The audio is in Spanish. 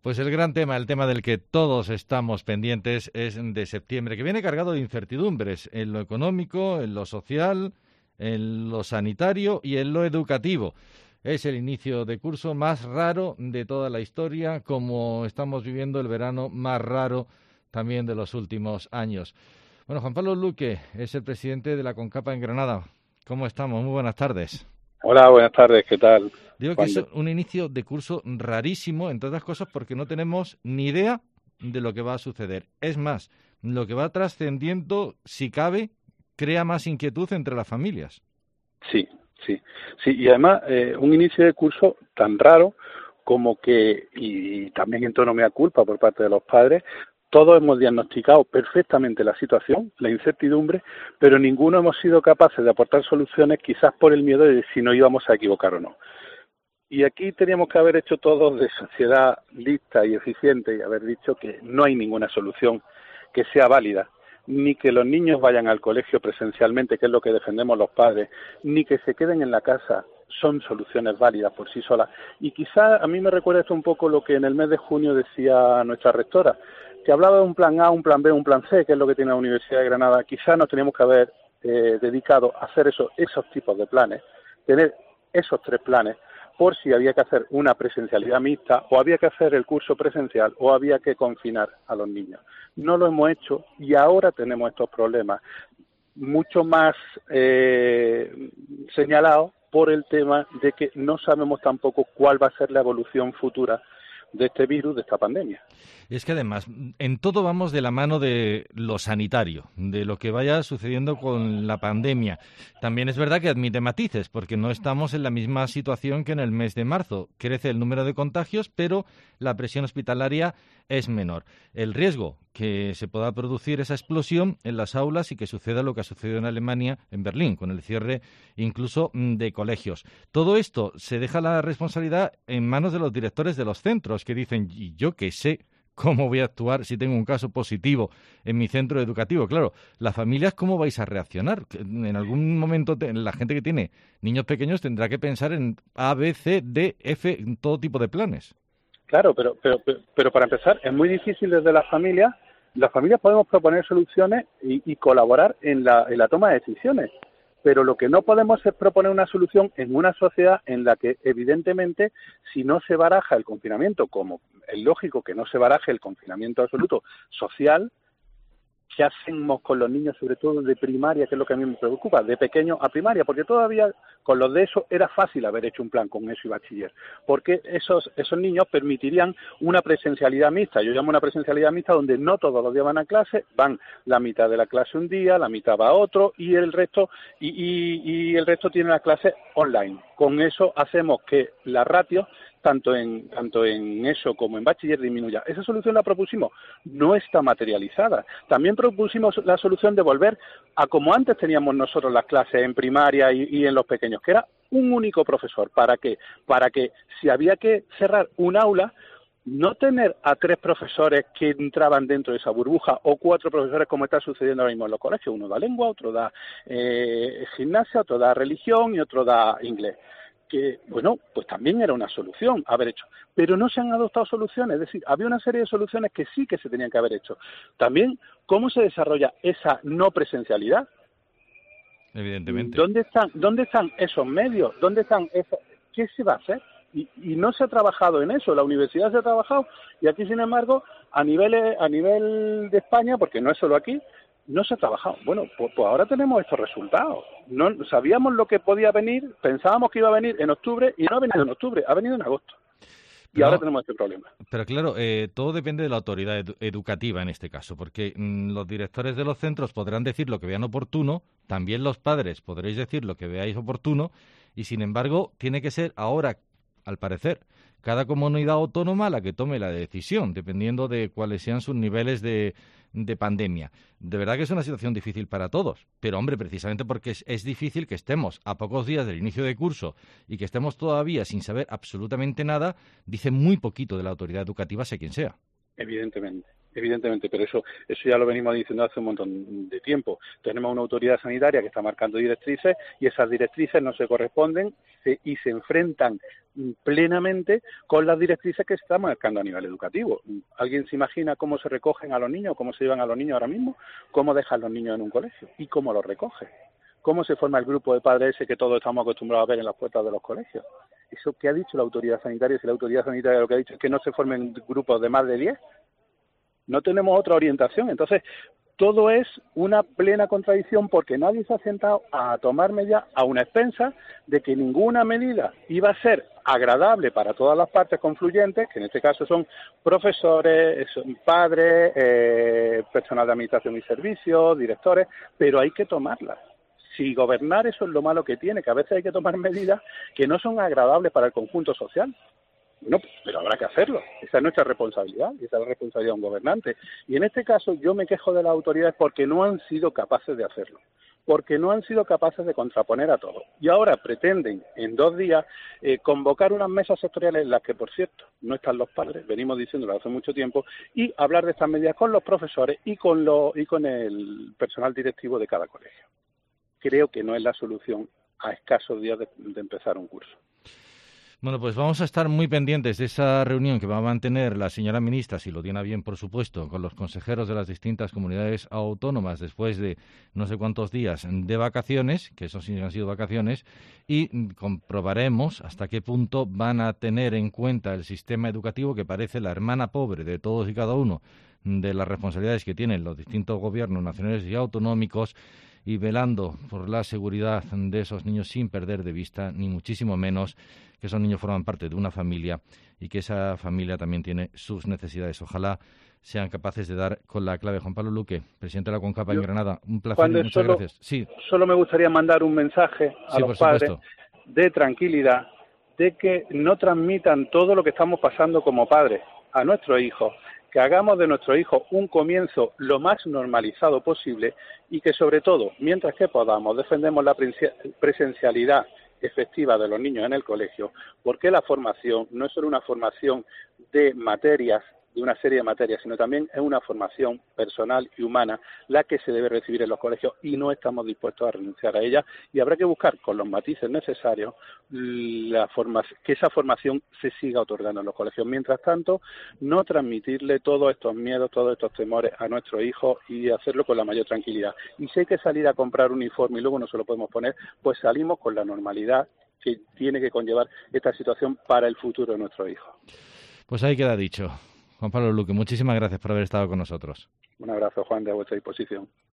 Pues el gran tema, el tema del que todos estamos pendientes, es de septiembre, que viene cargado de incertidumbres en lo económico, en lo social, en lo sanitario y en lo educativo. Es el inicio de curso más raro de toda la historia, como estamos viviendo el verano más raro también de los últimos años. Bueno, Juan Pablo Luque es el presidente de la CONCAPA en Granada. ¿Cómo estamos? Muy buenas tardes. Hola, buenas tardes, ¿qué tal? Digo que es un inicio de curso rarísimo, entre otras cosas, porque no tenemos ni idea de lo que va a suceder. Es más, lo que va trascendiendo, si cabe, crea más inquietud entre las familias. Sí, y además un inicio de curso tan raro como que, y también en tono mea culpa por parte de los padres, todos hemos diagnosticado perfectamente la situación, la incertidumbre, pero ninguno hemos sido capaces de aportar soluciones, quizás por el miedo de si nos íbamos a equivocar o no. Y aquí teníamos que haber hecho todos de sociedad lista y eficiente y haber dicho que no hay ninguna solución que sea válida, ni que los niños vayan al colegio presencialmente, que es lo que defendemos los padres, ni que se queden en la casa, son soluciones válidas por sí solas. Y quizá a mí me recuerda esto un poco lo que en el mes de junio decía nuestra rectora, que hablaba de un plan A, un plan B, un plan C, que es lo que tiene la Universidad de Granada. Quizá nos teníamos que haber dedicado a hacer esos tipos de planes, tener esos 3 planes, por si había que hacer una presencialidad mixta, o había que hacer el curso presencial, o había que confinar a los niños. No lo hemos hecho y ahora tenemos estos problemas, mucho más señalados por el tema de que no sabemos tampoco cuál va a ser la evolución futura de este virus, de esta pandemia. Y es que además, en todo vamos de la mano de lo sanitario, de lo que vaya sucediendo con la pandemia. También es verdad que admite matices, porque no estamos en la misma situación que en el mes de marzo. Crece el número de contagios, pero la presión hospitalaria es menor. El riesgo que se pueda producir esa explosión en las aulas y que suceda lo que ha sucedido en Alemania, en Berlín, con el cierre incluso de colegios. Todo esto se deja la responsabilidad en manos de los directores de los centros, que dicen, ¿y yo qué sé cómo voy a actuar si tengo un caso positivo en mi centro educativo? Claro, las familias, ¿cómo vais a reaccionar? En algún momento la gente que tiene niños pequeños tendrá que pensar en A, B, C, D, F, en todo tipo de planes. Claro, pero para empezar, es muy difícil desde las familias. Las familias podemos proponer soluciones y colaborar en la toma de decisiones, pero lo que no podemos es proponer una solución en una sociedad en la que, evidentemente, si no se baraja el confinamiento, como es lógico que no se baraje el confinamiento absoluto social, ¿qué hacemos con los niños, sobre todo de primaria, que es lo que a mí me preocupa, de pequeño a primaria? Porque todavía con los de eso era fácil haber hecho un plan con eso y bachiller, porque esos niños permitirían una presencialidad mixta. Yo llamo una presencialidad mixta donde no todos los días van a clase, van la mitad de la clase un día, la mitad va a otro y el resto y el resto tiene las clases online. Con eso hacemos que la ratio tanto en eso como en bachiller disminuya. Esa solución la propusimos, no está materializada. También propusimos la solución de volver a como antes teníamos nosotros las clases en primaria y en los pequeños, que era un único profesor. ¿Para qué? Para que si había que cerrar un aula, no tener a 3 profesores que entraban dentro de esa burbuja o 4 profesores como está sucediendo ahora mismo en los colegios. Uno da lengua, otro da gimnasia, otro da religión y otro da inglés. Que, bueno, pues también era una solución haber hecho, pero no se han adoptado soluciones, es decir, había una serie de soluciones que sí que se tenían que haber hecho. También, ¿cómo se desarrolla esa no presencialidad? Evidentemente. ¿Dónde están esos medios? ¿Qué se va a hacer? Y no se ha trabajado en eso, la universidad se ha trabajado, y aquí, sin embargo, a nivel de España, porque no es solo aquí, no se ha trabajado. Bueno, pues ahora tenemos estos resultados. No sabíamos lo que podía venir, pensábamos que iba a venir en octubre y no ha venido en octubre, ha venido en agosto. Y ahora tenemos este problema. Pero claro, todo depende de la autoridad educativa en este caso, porque los directores de los centros podrán decir lo que vean oportuno, también los padres podréis decir lo que veáis oportuno, y sin embargo tiene que ser ahora, al parecer, cada comunidad autónoma la que tome la decisión, dependiendo de cuáles sean sus niveles de pandemia. De verdad que es una situación difícil para todos, pero hombre, precisamente porque es difícil que estemos a pocos días del inicio de curso y que estemos todavía sin saber absolutamente nada, dice muy poquito de la autoridad educativa, sea quien sea. Evidentemente. Evidentemente, pero eso ya lo venimos diciendo hace un montón de tiempo. Tenemos una autoridad sanitaria que está marcando directrices y esas directrices no se corresponden y se enfrentan plenamente con las directrices que se están marcando a nivel educativo. ¿Alguien se imagina cómo se recogen a los niños, cómo se llevan a los niños ahora mismo, cómo dejan los niños en un colegio y cómo los recogen? ¿Cómo se forma el grupo de padres ese que todos estamos acostumbrados a ver en las puertas de los colegios? ¿Eso qué ha dicho la autoridad sanitaria? Si la autoridad sanitaria lo que ha dicho es que no se formen grupos de más de 10, no tenemos otra orientación. Entonces, todo es una plena contradicción porque nadie se ha sentado a tomar medidas a una expensa de que ninguna medida iba a ser agradable para todas las partes confluyentes, que en este caso son profesores, son padres, personal de administración y servicios, directores, pero hay que tomarlas. Si gobernar eso es lo malo que tiene, que a veces hay que tomar medidas que no son agradables para el conjunto social. Bueno, pero habrá que hacerlo. Esa es nuestra responsabilidad y esa es la responsabilidad de un gobernante. Y en este caso yo me quejo de las autoridades porque no han sido capaces de hacerlo, porque no han sido capaces de contraponer a todo. Y ahora pretenden en 2 días convocar unas mesas sectoriales en las que, por cierto, no están los padres, venimos diciéndolo hace mucho tiempo, y hablar de estas medidas con los profesores y con el personal directivo de cada colegio. Creo que no es la solución a escasos días de empezar un curso. Bueno, pues vamos a estar muy pendientes de esa reunión que va a mantener la señora ministra, si lo tiene a bien, por supuesto, con los consejeros de las distintas comunidades autónomas después de no sé cuántos días de vacaciones, que eso sí han sido vacaciones, y comprobaremos hasta qué punto van a tener en cuenta el sistema educativo, que parece la hermana pobre de todos y cada uno de las responsabilidades que tienen los distintos gobiernos nacionales y autonómicos, y velando por la seguridad de esos niños sin perder de vista, ni muchísimo menos, que esos niños forman parte de una familia y que esa familia también tiene sus necesidades. Ojalá sean capaces de dar con la clave. Juan Pablo Luque, presidente de la CONCAPA en Granada, un placer y muchas gracias. Sí. Solo me gustaría mandar un mensaje a los padres de tranquilidad, de que no transmitan todo lo que estamos pasando como padres a nuestros hijos, que hagamos de nuestros hijos un comienzo lo más normalizado posible y que, sobre todo, mientras que podamos, defendemos la presencialidad efectiva de los niños en el colegio, porque la formación no es solo una formación de materias, de una serie de materias, sino también es una formación personal y humana la que se debe recibir en los colegios y no estamos dispuestos a renunciar a ella, y habrá que buscar con los matices necesarios que esa formación se siga otorgando en los colegios. Mientras tanto, no transmitirle todos estos miedos, todos estos temores a nuestros hijos y hacerlo con la mayor tranquilidad. Y si hay que salir a comprar un uniforme y luego no se lo podemos poner, pues salimos con la normalidad que tiene que conllevar esta situación para el futuro de nuestros hijos. Pues ahí queda dicho. Juan Pablo Luque, muchísimas gracias por haber estado con nosotros. Un abrazo, Juan, de vuestra disposición.